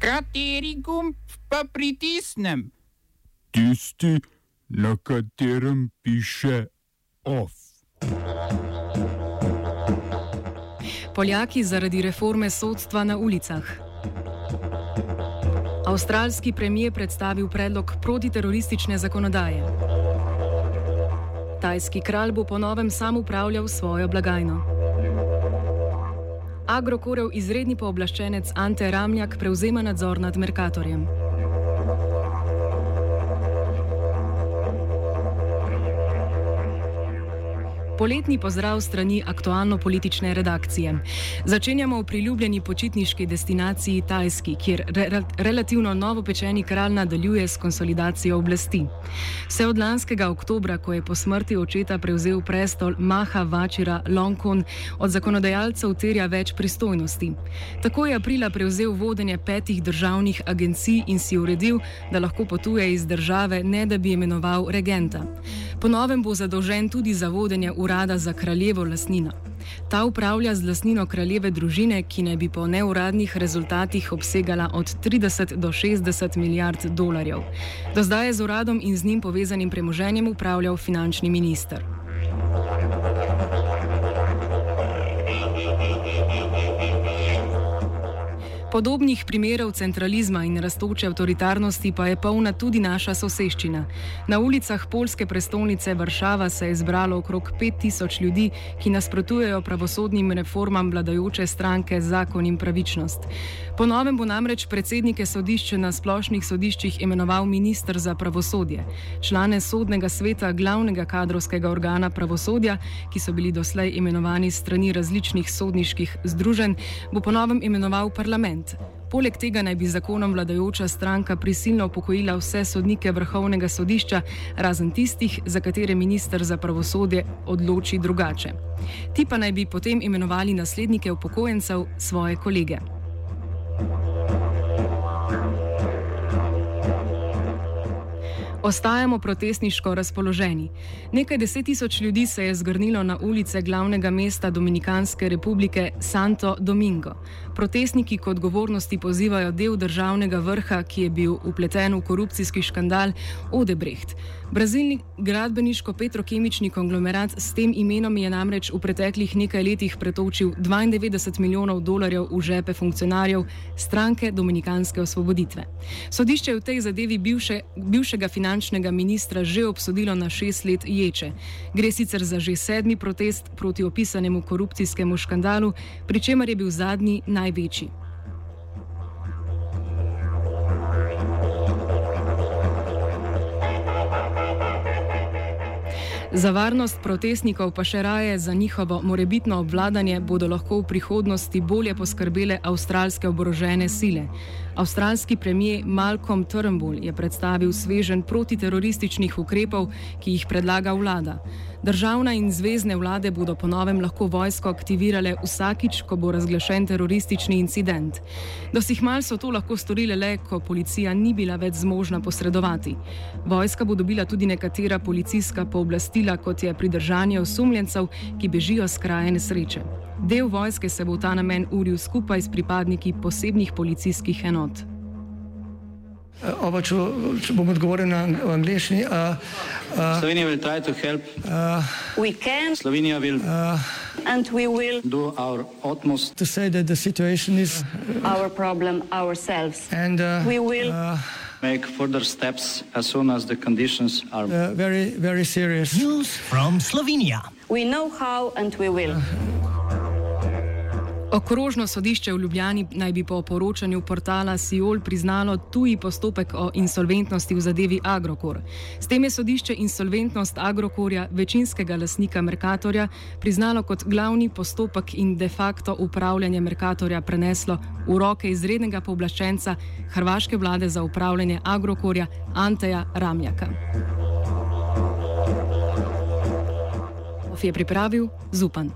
Kateri gumb pa pritisnem? Tisti, na katerem piše OFF. Poljaki zaradi reforme sodstva na ulicah. Avstralski premijer predstavil predlog protiteroristične zakonodaje. Tajski kralj bo po novem sam upravljal svojo blagajno. Agrokorjev izredni pooblaščenec Ante Ramljak prevzema nadzor nad Mercatorjem. Poletni pozdrav strani aktualno-politične redakcije. Začenjamo v priljubljeni počitniški destinaciji Tajski, kjer relativno novopečeni kralj nadaljuje s konsolidacijo oblasti. Vse od lanskega oktobra, ko je po smrti očeta prevzel prestol Maha Vachira Longkorn, od zakonodajalcev terja več pristojnosti. Tako je aprila prevzel vodenje 5 državnih agencij in si uredil, da lahko potuje iz države, ne da bi imenoval regenta. Po novem bo zadolžen tudi za vodenje urada za kraljevo lastnino. Ta upravlja z lastnino kraljeve družine, ki naj bi po neuradnih rezultatih obsegala od 30 do 60 milijard dolarjev. Do zdaj je z uradom in z njim povezanim premoženjem upravljal finančni minister. Podobnih primerov centralizma in rastoče avtoritarnosti pa je polna tudi naša soseščina. Na ulicah poljske prestolnice Varšava se je zbralo okrog 5000 ljudi, ki nasprotujejo pravosodnim reformam vladajoče stranke Zakon in pravičnost. Po novem bo namreč predsednike sodišč na splošnih sodiščih imenoval minister za pravosodje. Člane sodnega sveta glavnega kadrovskega organa pravosodja, ki so bili doslej imenovani s strani različnih sodniških združenj, bo po novem imenoval parlament. Poleg tega naj bi zakonom vladajoča stranka prisilno upokojila vse sodnike vrhovnega sodišča, razen tistih, za katere minister za pravosodje odloči drugače. Ti pa naj bi potem imenovali naslednike upokojencev, svoje kolege. Ostajamo protestniško razpoloženi. Nekaj 10 000 ljudi se je zgrnilo na ulice glavnega mesta Dominikanske republike Santo Domingo. Protestniki k odgovornosti pozivajo del državnega vrha, ki je bil vpleten v korupcijski škandal Odebrecht. Brazilni gradbeniško-petrokemični konglomerat s tem imenom je namreč v preteklih nekaj letih pretočil 92 milijonov dolarjev v žepe funkcionarjev stranke Dominikanske osvoboditve. Sodišče je v tej zadevi bivšega finančnega ministra že obsodilo na 6 let ječe. Gre sicer za že 7. protest proti opisanemu korupcijskemu škandalu, pri čemer je bil zadnji največji. Za varnost protestnikov pa še raje za njihovo morebitno obvladanje bodo lahko v prihodnosti bolje poskrbele avstralske oborožene sile. Avstralski premijer Malcolm Turnbull je predstavil sveženj protiterorističnih ukrepov, ki jih predlaga vlada. Državna in zvezne vlade bodo po novem lahko vojsko aktivirale vsakič, ko bo razglašen teroristični incident. Dosihmal so to lahko storile le, ko policija ni bila več zmožna posredovati. Vojska bo dobila tudi nekatera policijska pooblastila, kot je pridržanje osumljencev, ki bežijo s kraja nesreče. Del vojske se bo v ta namen uril skupaj s pripadniki posebnih policijskih enot. Če bom odgovoril v angleščini. Slovenija will try to help. We can. Slovenija will. And we will Do our utmost. To say that the situation is. Our problem ourselves. And we will. Make further steps as soon as the conditions are. Very, very serious. News from Slovenia. We know how and we will. Okrožno sodišče v Ljubljani naj bi po poročanju portala Siol priznalo tuji postopek o insolventnosti v zadevi Agrokor. S tem je sodišče insolventnost Agrokorja, večinskega lastnika Mercatorja, priznalo kot glavni postopek in de facto upravljanje Mercatorja preneslo v roke izrednega pooblaščenca hrvaške vlade za upravljanje Agrokorja Anteja Ramljaka. Je pripravil Zupan.